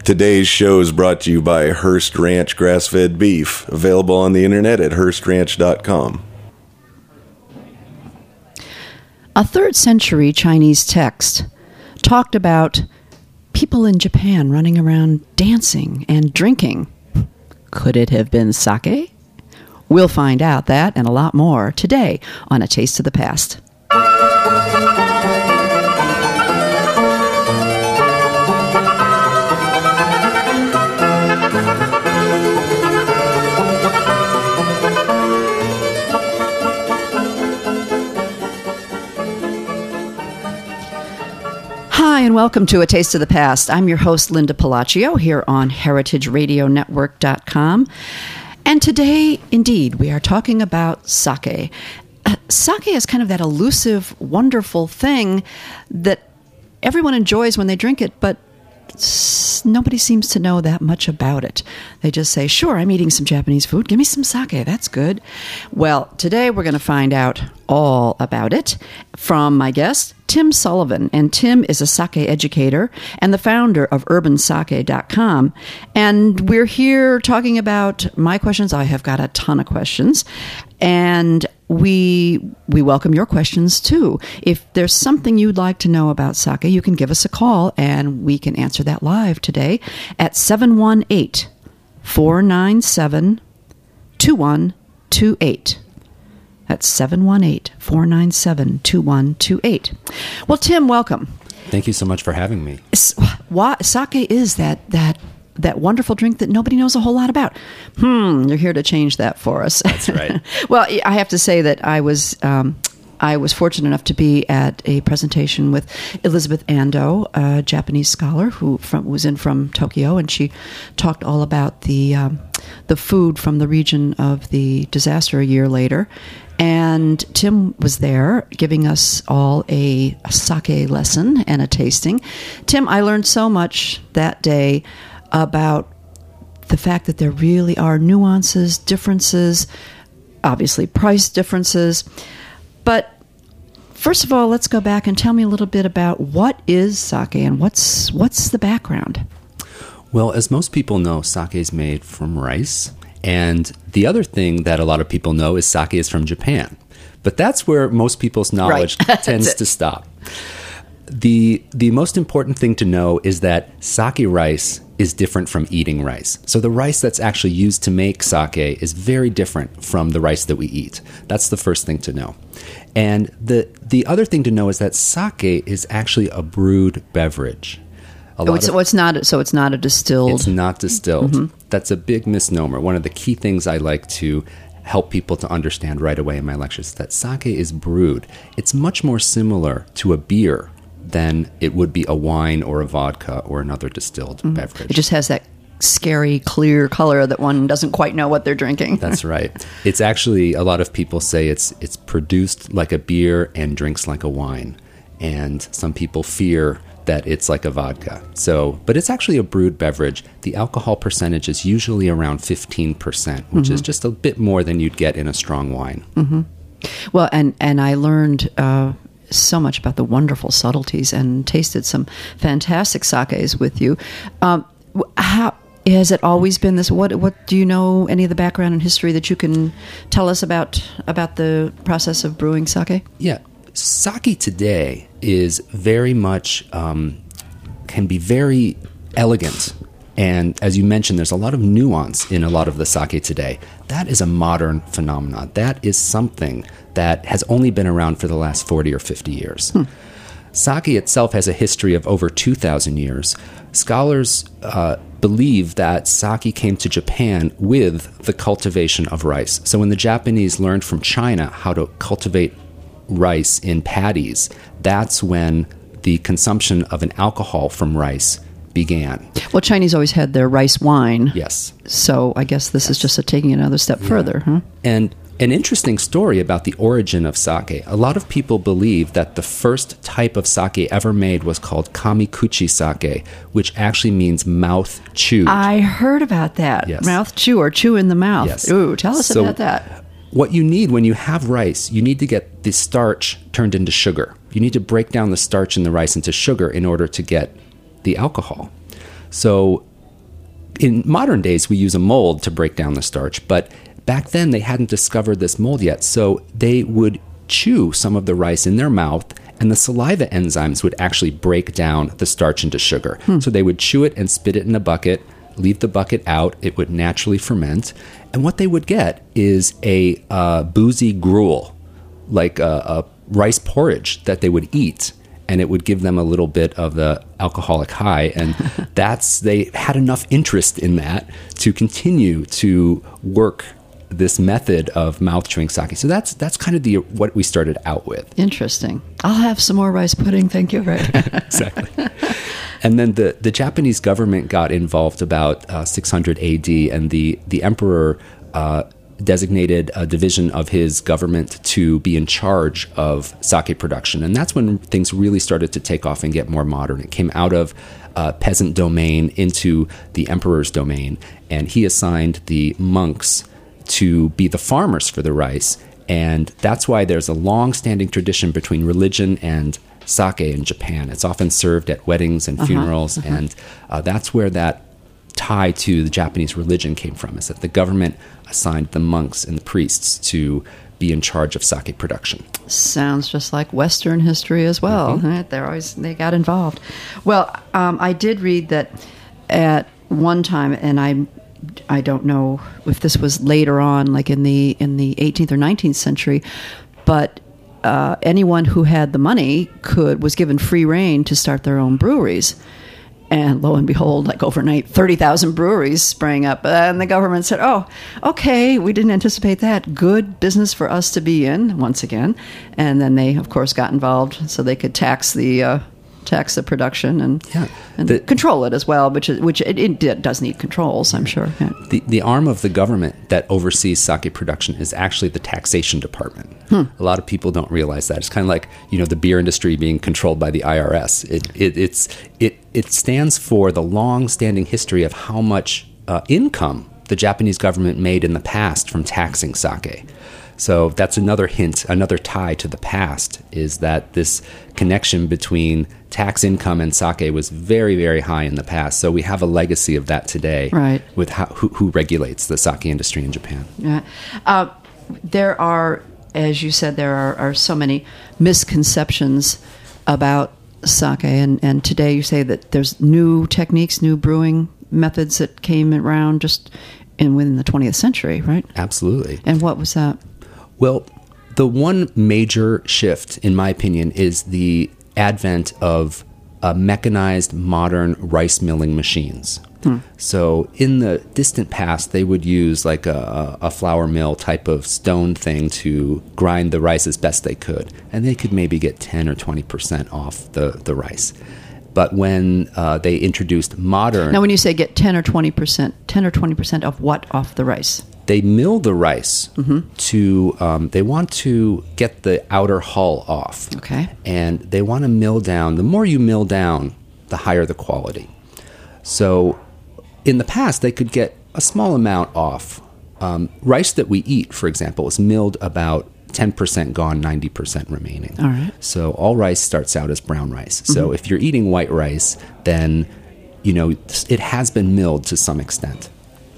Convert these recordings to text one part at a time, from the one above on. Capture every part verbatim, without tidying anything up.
Today's show is brought to you by Hearst Ranch grass-fed beef, available on the internet at hearst ranch dot com. A third century Chinese text talked about people in Japan running around dancing and drinking. Could it have been sake? We'll find out that and a lot more today on A Taste of the Past. Hi, and welcome to A Taste of the Past. I'm your host, Linda Palacio, here on heritage radio network dot com. And today, indeed, we are talking about sake. Uh, sake is kind of that elusive, wonderful thing that everyone enjoys when they drink it, but s- nobody seems to know that much about it. They just say, sure, I'm eating some Japanese food. Give me some sake. That's good. Well, today we're going to find out all about it from my guest, Tim Sullivan. And Tim is a sake educator and the founder of urban sake dot com. And we're here talking about my questions. I have got a ton of questions. And we we welcome your questions too. If there's something you'd like to know about sake, you can give us a call and we can answer that live today at seven one eight, four nine seven, two one two eight. That's seven one eight, four nine seven, two one two eight. Well, Tim, welcome. Thank you so much for having me. Why, sake is that that that wonderful drink that nobody knows a whole lot about. Hmm, you're here to change that for us. That's right. Well, I have to say that I was um, I was fortunate enough to be at a presentation with Elizabeth Ando, a Japanese scholar who from, was in from Tokyo, and she talked all about the um, the food from the region of the disaster a year later. And Tim was there giving us all a, a sake lesson and a tasting. Tim, I learned so much that day about the fact that there really are nuances, differences, obviously price differences. But first of all, let's go back and tell me a little bit about what is sake and what's what's the background. Well, as most people know, sake is made from rice. And the other thing that a lot of people know is sake is from Japan. But that's where most people's knowledge right. tends to stop. The the most important thing to know is that sake rice is different from eating rice. So the rice that's actually used to make sake is very different from the rice that we eat. That's the first thing to know. And the the other thing to know is that sake is actually a brewed beverage. A Oh, it's, of, oh, it's not. So it's not a distilled. It's not distilled. Mm-hmm. That's a big misnomer. One of the key things I like to help people to understand right away in my lectures is that sake is brewed. It's much more similar to a beer than it would be a wine or a vodka or another distilled mm-hmm. beverage. It just has that scary, clear color that one doesn't quite know what they're drinking. That's right. It's actually, a lot of people say it's it's produced like a beer and drinks like a wine. And some people fear that it's like a vodka. So, but it's actually a brewed beverage. The alcohol percentage is usually around fifteen percent, which mm-hmm. is just a bit more than you'd get in a strong wine. Mm-hmm. Well, and, and I learned uh, so much about the wonderful subtleties and tasted some fantastic sakes with you. Um, how has it always been this? What what do you know? Any of the background and history that you can tell us about about the process of brewing sake? Yeah. Sake today is very much, um, can be very elegant. And as you mentioned, there's a lot of nuance in a lot of the sake today. That is a modern phenomenon. That is something that has only been around for the last forty or fifty years. Hmm. Sake itself has a history of over two thousand years. Scholars uh, believe that sake came to Japan with the cultivation of rice. So when the Japanese learned from China how to cultivate rice in paddies, that's when the consumption of an alcohol from rice began. Well, Chinese always had their rice wine. Yes. So I guess this yes. is just a taking it another step yeah. further. Huh? And an interesting story about the origin of sake. A lot of people believe that the first type of sake ever made was called kamikuchi sake, which actually means mouth chewed. I heard about that. Yes. Mouth chew or chew in the mouth. Yes. Ooh, tell us so, about that. What you need when you have rice, you need to get the starch turned into sugar. You need to break down the starch in the rice into sugar in order to get the alcohol. So in modern days, we use a mold to break down the starch, but back then they hadn't discovered this mold yet. So they would chew some of the rice in their mouth, and the saliva enzymes would actually break down the starch into sugar. Hmm. So they would chew it and spit it in a bucket, leave the bucket out. It would naturally ferment. And what they would get is a uh, boozy gruel, like a, a rice porridge that they would eat. And it would give them a little bit of the alcoholic high. And that's, they had enough interest in that to continue to work this method of mouth chewing sake. So that's that's kind of the what we started out with. Interesting. I'll have some more rice pudding, thank you. Right. Exactly. And then the, the Japanese government got involved about uh, six hundred A D, and the, the emperor uh, designated a division of his government to be in charge of sake production. And that's when things really started to take off and get more modern. It came out of uh, peasant domain into the emperor's domain, and he assigned the monks to be the farmers for the rice. And that's why there's a long-standing tradition between religion and sake in Japan. It's often served at weddings and funerals, uh-huh, uh-huh. and uh, that's where that tie to the Japanese religion came from, is that the government assigned the monks and the priests to be in charge of sake production. Sounds just like Western history as well. Mm-hmm. Right? They're always, they got involved. Well, um, I did read that at one time, and I I don't know if this was later on, like in the in the eighteenth or nineteenth century, but uh, anyone who had the money could was given free rein to start their own breweries. And lo and behold, like overnight, thirty thousand breweries sprang up. And the government said, oh, okay, we didn't anticipate that. Good business for us to be in, once again. And then they, of course, got involved so they could tax the uh, tax the production and, yeah, and the, control it as well, which, is, which it, it does need controls, I'm sure. Yeah. The, the arm of the government that oversees sake production is actually the taxation department. Hmm. A lot of people don't realize that. It's kind of like, you know, the beer industry being controlled by the I R S. It it it's it it stands for the long-standing history of how much uh, income the Japanese government made in the past from taxing sake. So that's another hint, another tie to the past, is that this connection between tax income and sake was very, very high in the past. So we have a legacy of that today, right, with how, who, who regulates the sake industry in Japan. Yeah. Uh, there are, as you said, there are, are so many misconceptions about sake, and, and today you say that there's new techniques, new brewing methods that came around just in within the twentieth century, right? Absolutely. And what was that? Well, the one major shift, in my opinion, is the advent of uh, mechanized modern rice milling machines. Hmm. So in the distant past, they would use like a, a flour mill type of stone thing to grind the rice as best they could. And they could maybe get ten or twenty percent off the, the rice. But when uh, they introduced modern... Now, when you say get ten or twenty percent, ten or twenty percent of what off the rice? They mill the rice mm-hmm. to, um, they want to get the outer hull off. Okay. And they want to mill down. The more you mill down, the higher the quality. So in the past, they could get a small amount off. Um, rice that we eat, for example, is milled about ten percent gone, ninety percent remaining. All right. So all rice starts out as brown rice. So mm-hmm. if you're eating white rice, then, you know, it has been milled to some extent.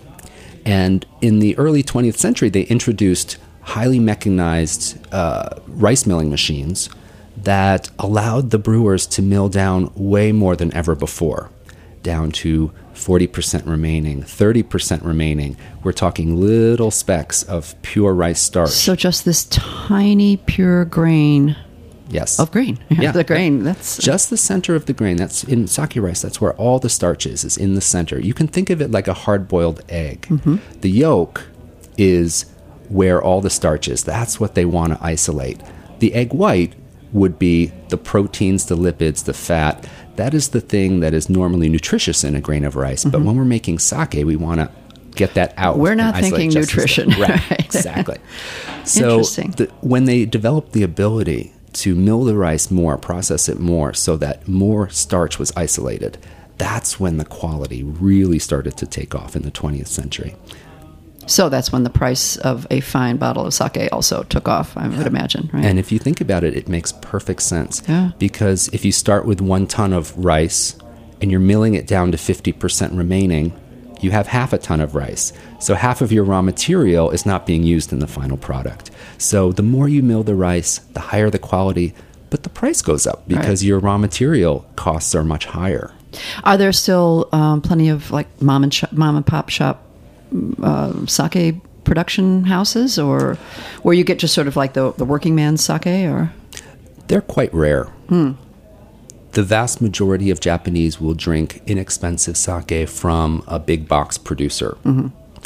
And in the early twentieth century, they introduced highly mechanized uh, rice milling machines that allowed the brewers to mill down way more than ever before, down to forty percent remaining, thirty percent remaining. We're talking little specks of pure rice starch. So just this tiny pure grain. Yes. Of grain. Yeah. The grain. That's just the center of the grain. That's in sake rice. That's where all the starch is, is in the center. You can think of it like a hard-boiled egg. Mm-hmm. The yolk is where all the starch is. That's what they want to isolate. The egg white would be the proteins, the lipids, the fat. That is the thing that is normally nutritious in a grain of rice. Mm-hmm. But when we're making sake, we want to get that out. We're not thinking nutrition. Right, right. Exactly. So Interesting. The, when they developed the ability to mill the rice more, process it more, so that more starch was isolated, that's when the quality really started to take off in the twentieth century. So that's when the price of a fine bottle of sake also took off, I would imagine, right? And if you think about it, it makes perfect sense. Yeah. Because if you start with one ton of rice and you're milling it down to fifty percent remaining, you have half a ton of rice. So half of your raw material is not being used in the final product. So the more you mill the rice, the higher the quality, but the price goes up because right. your raw material costs are much higher. Are there still um, plenty of like mom and sh- mom and pop shop uh, sake production houses, or where you get just sort of like the, the working man's sake? Or they're quite rare. Hmm. The vast majority of Japanese will drink inexpensive sake from a big box producer. Mm-hmm.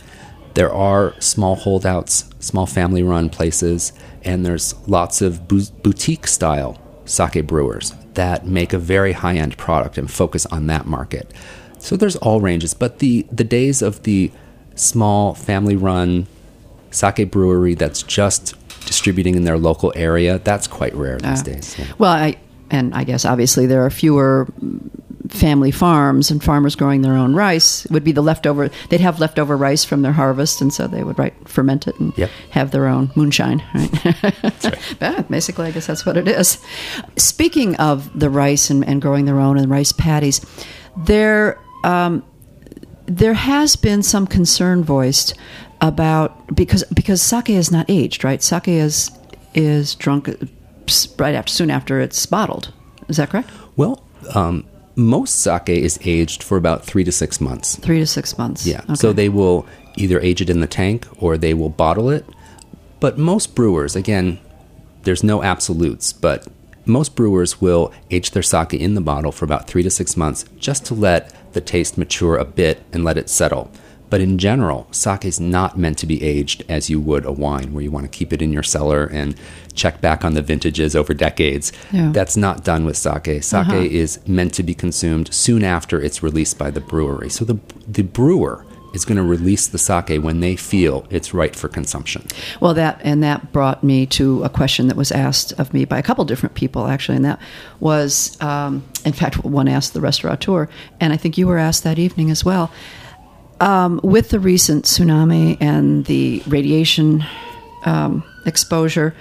There are small holdouts, small family-run places, and there's lots of bu- boutique-style sake brewers that make a very high-end product and focus on that market. So there's all ranges, but the, the days of the small family-run sake brewery that's just distributing in their local area, that's quite rare these uh, days. Yeah. Well, I and I guess obviously there are fewer family farms and farmers growing their own rice. It would be the leftover. They'd have leftover rice from their harvest, and so they would right, ferment it and yep. have their own moonshine. Right? That's right. But basically, I guess that's what it is. Speaking of the rice and, and growing their own and rice paddies, there um, there has been some concern voiced about because because sake is not aged, right? Sake is is drunk right after soon after it's bottled. Is that correct? Well. Um, Most sake is aged for about three to six months. Three to six months. Yeah. Okay. So they will either age it in the tank or they will bottle it. But most brewers, again, there's no absolutes, but most brewers will age their sake in the bottle for about three to six months just to let the taste mature a bit and let it settle. But in general, sake is not meant to be aged as you would a wine, where you want to keep it in your cellar and check back on the vintages over decades. Yeah. That's not done with sake. Sake uh-huh. is meant to be consumed soon after it's released by the brewery. So the the brewer is going to release the sake when they feel it's right for consumption. Well, that and that brought me to a question that was asked of me by a couple different people, actually, and that was, um, in fact, one asked the restaurateur, and I think you were asked that evening as well. Um, with the recent tsunami and the radiation um, exposure,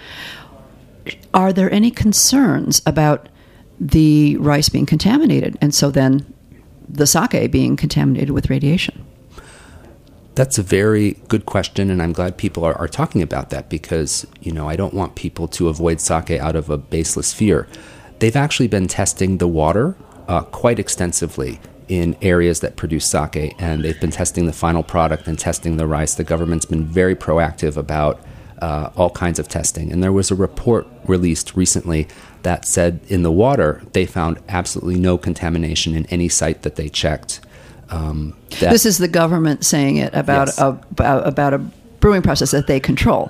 are there any concerns about the rice being contaminated, and so then the sake being contaminated with radiation? That's a very good question, and I'm glad people are, are talking about that because, you know, I don't want people to avoid sake out of a baseless fear. They've actually been testing the water uh, quite extensively in areas that produce sake, and they've been testing the final product and testing the rice. The government's been very proactive about uh, all kinds of testing. And there was a report released recently that said in the water they found absolutely no contamination in any site that they checked. Um, that, this is the government saying it about, yes. a, about, about a brewing process that they control.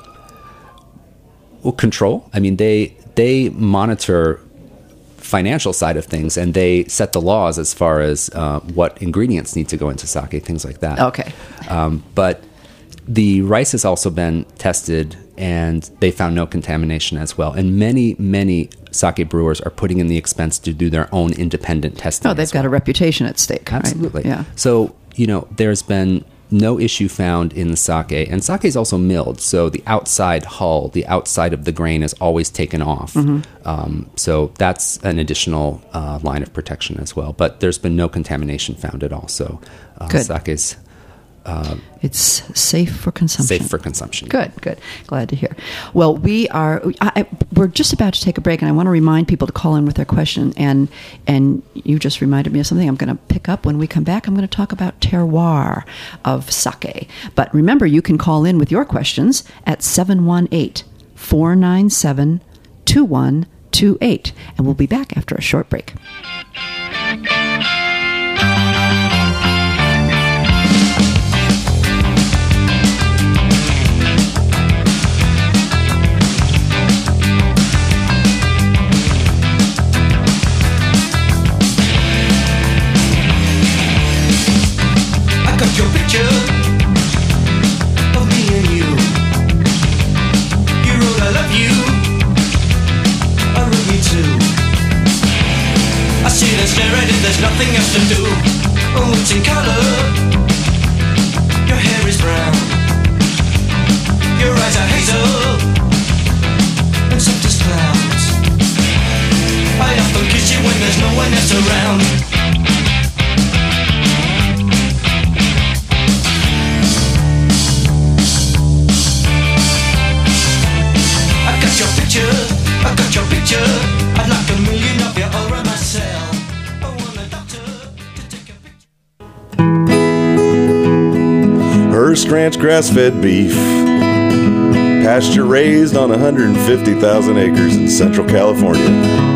Well, control? I mean, they they monitor financial side of things, and they set the laws as far as uh, what ingredients need to go into sake, things like that. Okay. Um, but the rice has also been tested, and they found no contamination as well. And many, many sake brewers are putting in the expense to do their own independent testing. Oh, they've got well. a reputation at stake. Absolutely. Right? Yeah. So, you know, there's been no issue found in the sake, and sake is also milled, so the outside hull, the outside of the grain is always taken off. Mm-hmm. Um, so that's an additional uh, line of protection as well. But there's been no contamination found at all. So uh, Good. sake is uh, it's safe for consumption. safe for consumption. Good, good. Glad to hear. Well, we are. I, we're just about to take a break, and I want to remind people to call in with their question. And and you just reminded me of something I'm going to pick up when we come back. I'm going to talk about terroir of sake. But remember, you can call in with your questions at seven one eight, four nine seven, two one two eight, and we'll be back after a short break. Your picture of me and you. You wrote I love you, I wrote me too. I sit and stare at it, there's nothing else to do. Oh, it's in color. Your hair is brown, your eyes are hazel and soft as clouds. I often kiss you when there's no one else around. Hearst Ranch grass-fed beef, pasture raised on one hundred fifty thousand acres in Central California.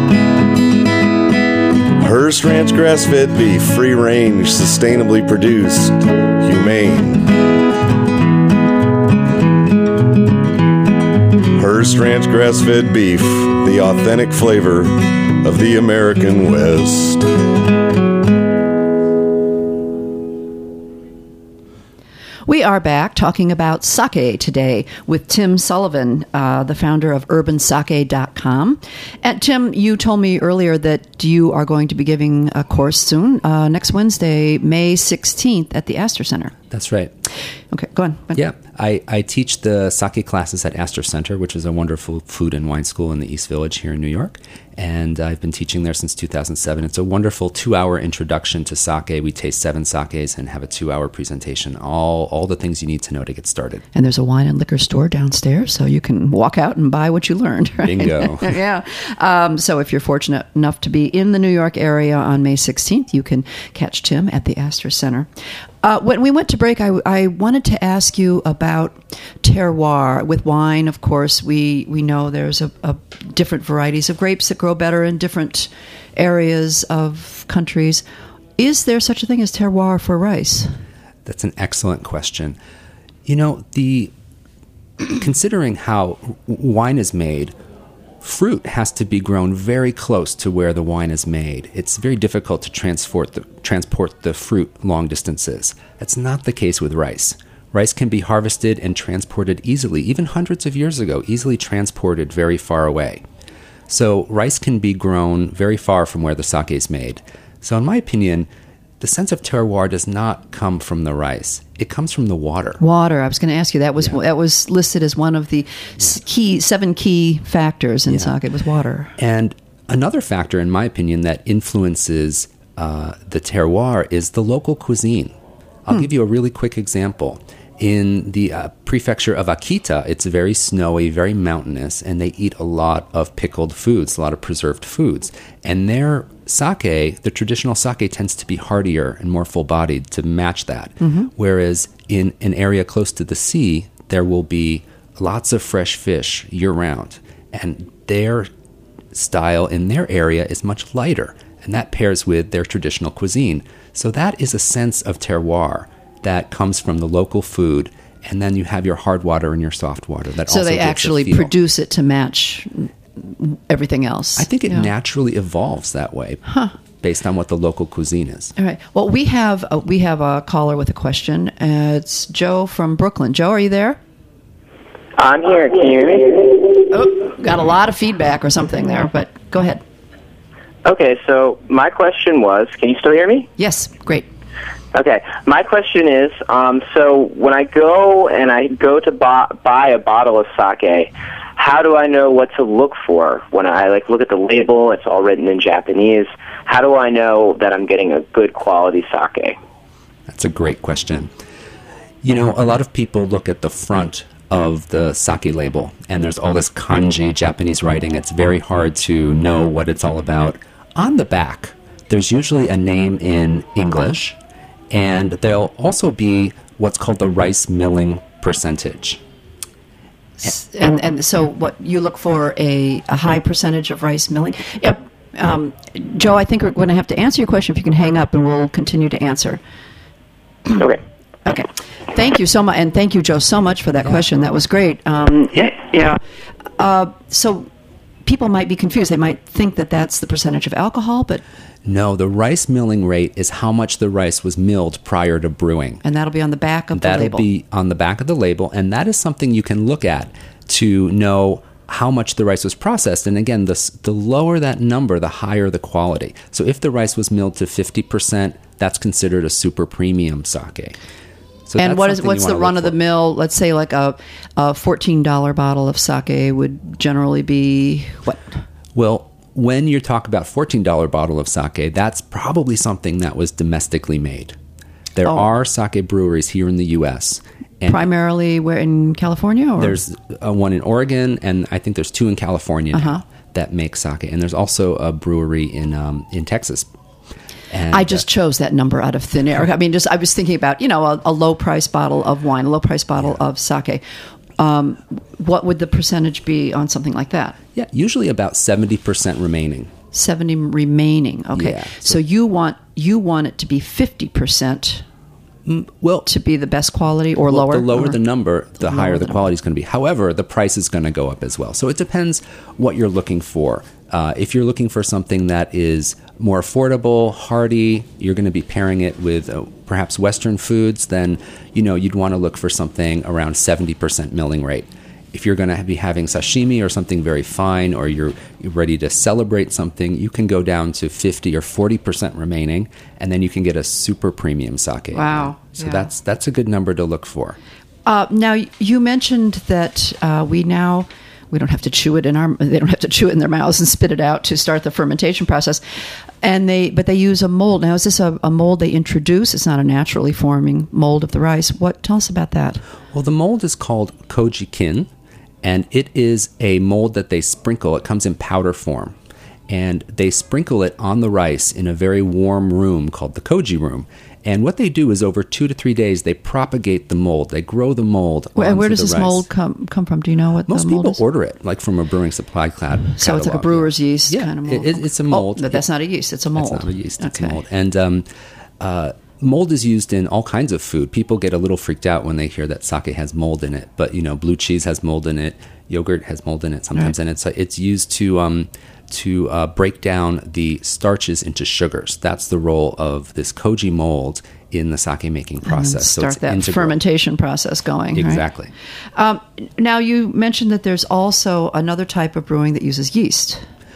Hearst Ranch grass-fed beef, free range, sustainably produced, humane. Hearst Ranch grass-fed beef, the authentic flavor of the American West. We are back talking about sake today with Tim Sullivan, uh, the founder of urban sake dot com. And Tim, you told me earlier that you are going to be giving a course soon, uh, next Wednesday, May sixteenth at the Astor Center. That's right. Okay, go on. Yeah, I, I teach the sake classes at Astor Center, which is a wonderful food and wine school in the East Village here in New York. And I've been teaching there since two thousand seven. It's a wonderful two-hour introduction to sake. We taste seven sakes and have a two-hour presentation, all all the things you need to know to get started. And there's a wine and liquor store downstairs, so you can walk out and buy what you learned. Right? Bingo. Yeah. Um, so if you're fortunate enough to be in the New York area on May sixteenth, you can catch Tim at the Astor Center. Uh, when we went to break, I, I wanted to ask you about terroir. With wine, of course, we, we know there's a, a different varieties of grapes that grow better in different areas of countries. Is there such a thing as terroir for rice? That's an excellent question. You know, the considering how wine is made, fruit has to be grown very close to where the wine is made. It's very difficult to transport the, transport the fruit long distances. That's not the case with rice. Rice can be harvested and transported easily, even hundreds of years ago, easily transported very far away. So rice can be grown very far from where the sake is made. So in my opinion, the sense of terroir does not come from the rice. It comes from the water. Water. I was going to ask you. That was Yeah. that was listed as one of the s- key seven key factors in Yeah. sake was water. And another factor, in my opinion, that influences uh, the terroir is the local cuisine. I'll give you a really quick example. In the uh, prefecture of Akita, it's very snowy, very mountainous, and they eat a lot of pickled foods, a lot of preserved foods. And their sake, the traditional sake, tends to be heartier and more full-bodied to match that. Mm-hmm. Whereas in an area close to the sea, there will be lots of fresh fish year-round. And their style in their area is much lighter, and that pairs with their traditional cuisine. So that is a sense of terroir that comes from the local food, and then you have your hard water and your soft water. That So also they gives a actually feel. produce it to match everything else. I think it Yeah. naturally evolves that way, based on what the local cuisine is. All right. Well, we have a, we have a caller with a question. Uh, it's Joe from Brooklyn. Joe, are you there? I'm here. Can you hear me? Oh, got a lot of feedback or something there, but go ahead. Okay, so my question was, can you still hear me? Yes, great. Okay, my question is, um, so when I go and I go to buy, buy a bottle of sake, how do I know what to look for? When I like look at the label, it's all written in Japanese. How do I know that I'm getting a good quality sake? That's a great question. You know, a lot of people look at the front of the sake label, and there's all this kanji Japanese writing. It's very hard to know what it's all about. On the back, there's usually a name in English, and there'll also be what's called the rice milling percentage. S- And and so what you look for a, a high percentage of rice milling. Yep. Um, Joe, I think we're going to have to answer your question if you can hang up, and we'll continue to answer. Okay. Okay. Thank you so much, and thank you, Joe, so much for that question. That was great. Um, yeah. Yeah. Uh, so people might be confused. They might think that that's the percentage of alcohol, but No, the rice milling rate is how much the rice was milled prior to brewing. and that'll be on the back of the That'll label. be on the back of the label, and that is something you can look at to know how much the rice was processed. And again, the, s- the lower that number, the higher the quality. So if the rice was milled to fifty percent, that's considered a super premium sake. So and that's what is something what's you the wanna run look of the for. mill? Let's say like a, a fourteen dollar bottle of sake would generally be what? Well, when you talk about fourteen dollar bottle of sake, that's probably something that was domestically made. There Oh. are sake breweries here in the U S, and Primarily where in California? Or? there's uh, one in Oregon, and I think there's two in California now Uh-huh. that make sake. And there's also a brewery in um, in Texas. And, I just uh, chose that number out of thin air. I mean, just I was thinking about, you know, a, a low price bottle of wine, a low price bottle of sake. Um, what would the percentage be on something like that? Yeah, usually about seventy percent remaining. seventy remaining. Okay. Yeah, so, so- you want you want it to be fifty percent Well, to be the best quality or well, lower? the lower or- the number, the lower higher the the number. quality is going to be. However, the price is going to go up as well. So it depends what you're looking for. Uh, if you're looking for something that is more affordable, hearty, you're going to be pairing it with uh, perhaps Western foods, then you know you'd want to look for something around seventy percent milling rate. If you're going to be having sashimi or something very fine, or you're, you're ready to celebrate something, you can go down to fifty or forty percent remaining, and then you can get a super premium sake. Wow. So Yeah. that's that's a good number to look for. Uh, now, you mentioned that uh, we now we don't have to chew it in our they don't have to chew it in their mouths and spit it out to start the fermentation process, and they but they use a mold. Now, is this a, a mold they introduce? It's not a naturally forming mold of the rice. What tell us about that? Well, the mold is called Kojikin, and it is a mold that they sprinkle. It comes in powder form, and they sprinkle it on the rice in a very warm room called the koji room. And what they do is over two to three days, they propagate the mold. They grow the mold. Where, and where onto does the this rice. mold come come from? Do you know what Most the mold people is? order it, like from a brewing supply cloud. So it's like a brewer's yeast Yeah, kind of mold. it- it's a mold. Oh, but that's not a yeast. It's a mold. It's not a yeast. It's Okay. a mold. And um, uh, mold is used in all kinds of food. People get a little freaked out when they hear that sake has mold in it. But, you know, blue cheese has mold in it. Yogurt has mold in it sometimes. Right. And it's it's used to um, to uh, break down the starches into sugars. That's the role of this koji mold in the sake making And process. So start it's that integral. fermentation process going. right? Exactly. Um, now, you mentioned that there's also another type of brewing that uses yeast.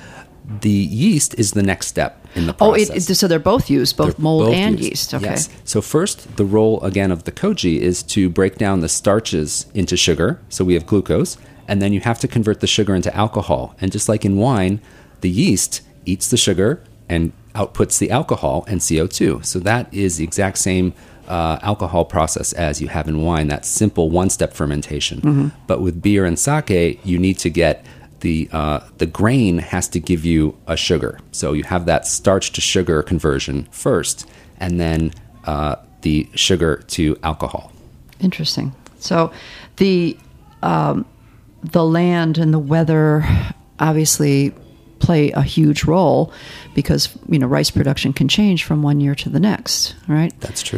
The yeast is the next step in the Oh, process. it, it, so they're both used, both They're mold both and used. yeast. Okay. Yes. So first, the role again of the koji is to break down the starches into sugar. So we have glucose, and then you have to convert the sugar into alcohol. And just like in wine, the yeast eats the sugar and outputs the alcohol and C O two. So that is the exact same uh, alcohol process as you have in wine, that simple one-step fermentation. Mm-hmm. But with beer and sake, you need to get the uh, the grain has to give you a sugar. So you have that starch to sugar conversion first, and then uh, the sugar to alcohol. Interesting. So the um, the land and the weather obviously play a huge role because, you know, rice production can change from one year to the next, right? That's true.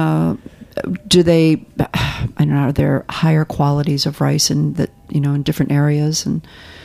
Do they, I don't know, are there higher qualities of rice in that, you know, in different areas? And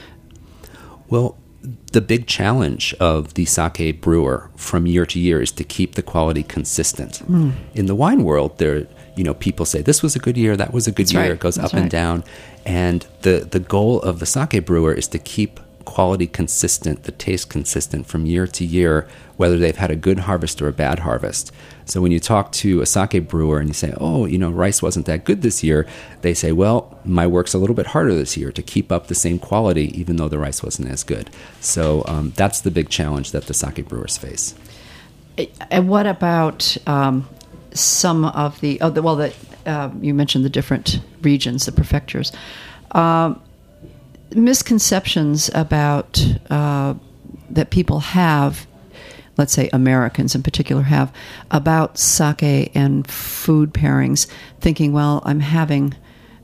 Well, the big challenge of the sake brewer from year to year is to keep the quality consistent. Mm. In the wine world, there, you know, people say this was a good year, that was a good That's year. right. It goes That's up and right. down, and the the goal of the sake brewer is to keep quality consistent, the taste consistent from year to year, whether they've had a good harvest or a bad harvest. So when you talk to a sake brewer and you say, oh, you know, rice wasn't that good this year, they say, well, my work's a little bit harder this year to keep up the same quality, even though the rice wasn't as good. So um, that's the big challenge that the sake brewers face. and what about um, some of the, oh, the well, that uh, you mentioned the different regions, the prefectures. Um, misconceptions about uh, that people have, let's say Americans in particular have, about sake and food pairings, thinking, well, I'm having,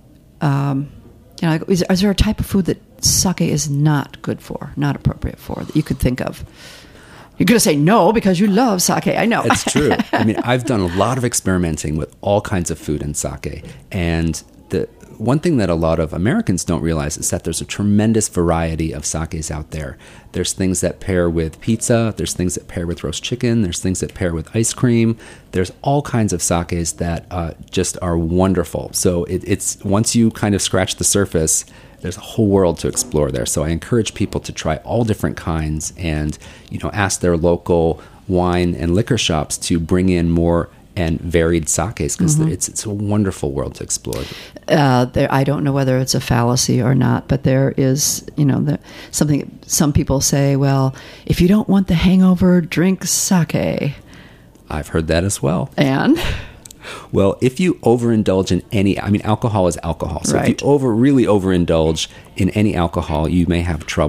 um, you know, like, is, is there a type of food that sake is not good for, not appropriate for, that you could think of? You're going to say no because you love sake. I know. It's true. I mean, I've done a lot of experimenting with all kinds of food and sake. And the one thing that a lot of Americans don't realize is that there's a tremendous variety of sakes out there. There's things that pair with pizza. There's things that pair with roast chicken. There's things that pair with ice cream. There's all kinds of sakes that uh, just are wonderful. So it, it's once you kind of scratch the surface, there's a whole world to explore there. So I encourage people to try all different kinds and, you know, ask their local wine and liquor shops to bring in more and varied sakes because mm-hmm. it's it's a wonderful world to explore. Uh, there, I don't know whether it's a fallacy or not, but there is, you know, the, something. Some people say, well, if you don't want the hangover, drink sake. I've heard that as well. And well, if you overindulge in any, I mean, alcohol is alcohol. So right. if you over really overindulge in any alcohol, you may have trouble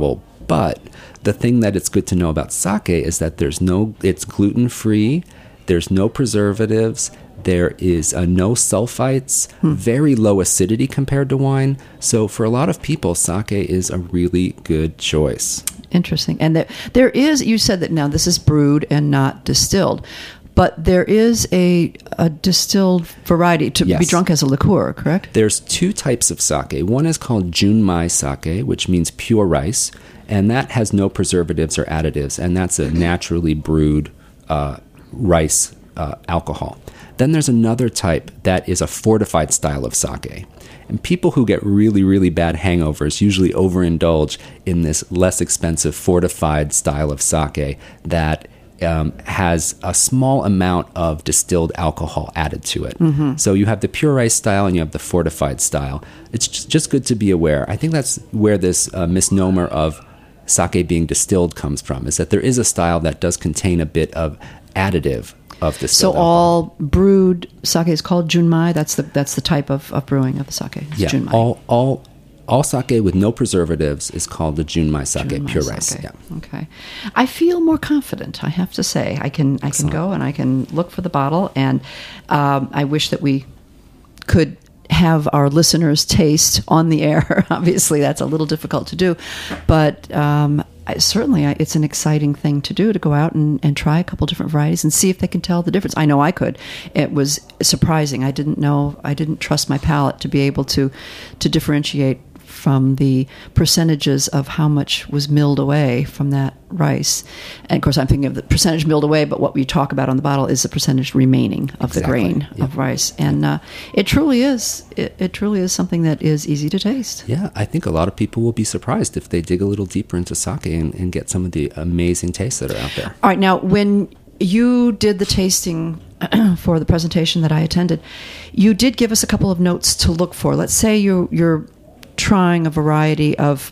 But the thing that it's good to know about sake is that there's no, it's gluten-free, there's no preservatives, there is uh, no sulfites, hmm. very low acidity compared to wine. So for a lot of people, sake is a really good choice. Interesting. And there, there is, you said that now this is brewed and not distilled, but there is a, a distilled variety to Yes. be drunk as a liqueur, correct? There's two types of sake. One is called junmai sake, which means pure rice, and that has no preservatives or additives, and that's a naturally brewed uh, rice uh, alcohol. Then there's another type that is a fortified style of sake. And people who get really, really bad hangovers usually overindulge in this less expensive fortified style of sake that um, has a small amount of distilled alcohol added to it. Mm-hmm. So you have the pure rice style and you have the fortified style. It's just, just good to be aware. I think that's where this uh, misnomer of sake being distilled comes from, is that there is a style that does contain a bit of additive of So distilled all alcohol. brewed sake is called junmai. That's the that's the type of, of brewing of the sake. It's Yeah, junmai. all all all sake with no preservatives is called the junmai sake, Junmai pure sake. rice. Yeah. Okay. I feel more confident, I have to say. I can I can go and I can look for the bottle, and um, I wish that we could have our listeners taste on the air. Obviously, that's a little difficult to do, but um, I, certainly I, it's an exciting thing to do, to go out and, and try a couple different varieties and see if they can tell the difference. I know I could. It was surprising. I didn't know, I didn't trust my palate to be able to to differentiate from the percentages of how much was milled away from that rice. And of course, I'm thinking of the percentage milled away, but what we talk about on the bottle is the percentage remaining of the Exactly. grain Yep. of rice. And uh, it truly is, it, it truly is something that is easy to taste. Yeah, I think a lot of people will be surprised if they dig a little deeper into sake and, and get some of the amazing tastes that are out there. All right, now when you did the tasting for the presentation that I attended, you did give us a couple of notes to look for. Let's say you're, you're trying a variety of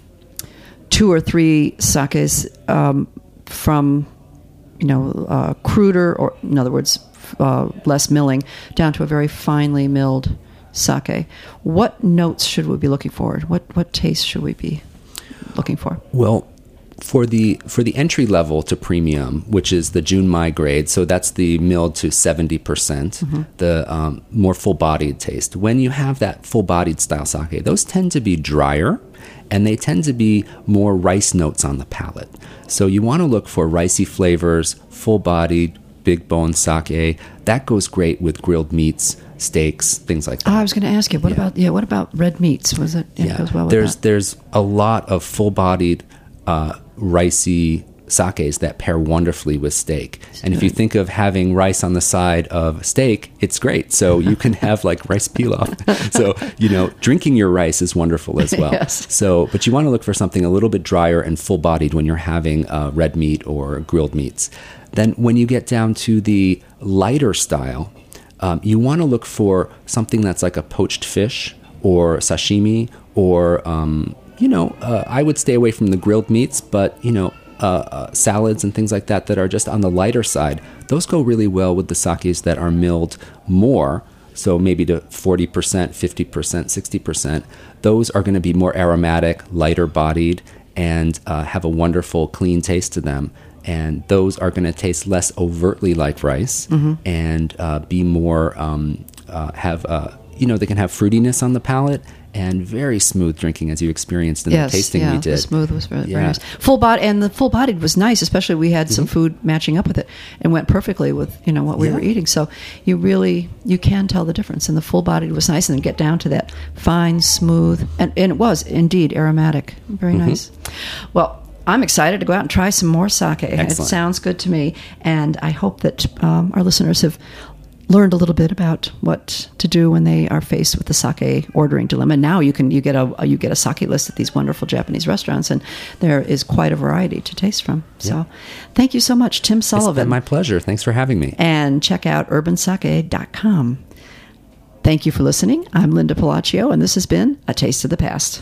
two or three sakes um, from, you know, uh, cruder, or in other words, uh, less milling, down to a very finely milled sake. What notes should we be looking for? What what taste should we be looking for? Well, for the for the entry level to premium, which is the junmai grade, so that's the milled to seventy percent, mm-hmm. the um, more full-bodied taste. When you have that full-bodied style sake, those tend to be drier, and they tend to be more rice notes on the palate. So you want to look for ricey flavors, full-bodied, big bone sake. That goes great with grilled meats, steaks, things like that. Oh, I was going to ask you, what Yeah. about yeah? What about red meats? Was it? It Yeah, goes well with there's that. there's a lot of full-bodied, uh, ricey sakes that pair wonderfully with steak. And if you think of having rice on the side of steak, it's great. So you can have like rice pilaf. So, you know, drinking your rice is wonderful as well. Yes. So, but you want to look for something a little bit drier and full-bodied when you're having uh, red meat or grilled meats. Then when you get down to the lighter style, um, you want to look for something that's like a poached fish or sashimi, or, um, you know, uh, I would stay away from the grilled meats, but, you know, uh, uh, salads and things like that that are just on the lighter side. Those go really well with the sakes that are milled more, so maybe to forty percent, fifty percent, sixty percent. Those are going to be more aromatic, lighter bodied, and uh, have a wonderful, clean taste to them. And those are going to taste less overtly like rice, mm-hmm. and uh, be more, um, uh, have, uh, you know, they can have fruitiness on the palate, and very smooth drinking, as you experienced in Yes, the tasting yeah, we did. the smooth was very, very Yeah. nice. Full body, and the full bodied was nice, especially we had some Mm-hmm. food matching up with it and went perfectly with, you know, what we Yeah. were eating. So you really, you can tell the difference. And the full bodied was nice, and then get down to that fine, smooth, and, and it was indeed aromatic. Very Mm-hmm. nice. Well, I'm excited to go out and try some more sake. Excellent. It sounds good to me, and I hope that um, our listeners have learned a little bit about what to do when they are faced with the sake ordering dilemma. Now you can you get a you get a sake list at these wonderful Japanese restaurants, and there is quite a variety to taste from. So, thank you so much, Tim It's Sullivan. been my pleasure. Thanks for having me. And check out urban sake dot com. Thank you for listening. I'm Linda Palacio, and this has been A Taste of the Past.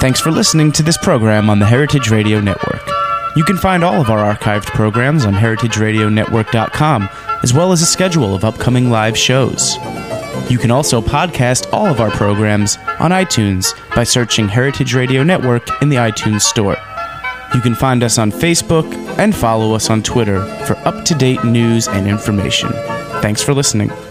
Thanks for listening to this program on the Heritage Radio Network. You can find all of our archived programs on heritage radio network dot com, as well as a schedule of upcoming live shows. You can also podcast all of our programs on iTunes by searching Heritage Radio Network in the iTunes Store. You can find us on Facebook and follow us on Twitter for up-to-date news and information. Thanks for listening.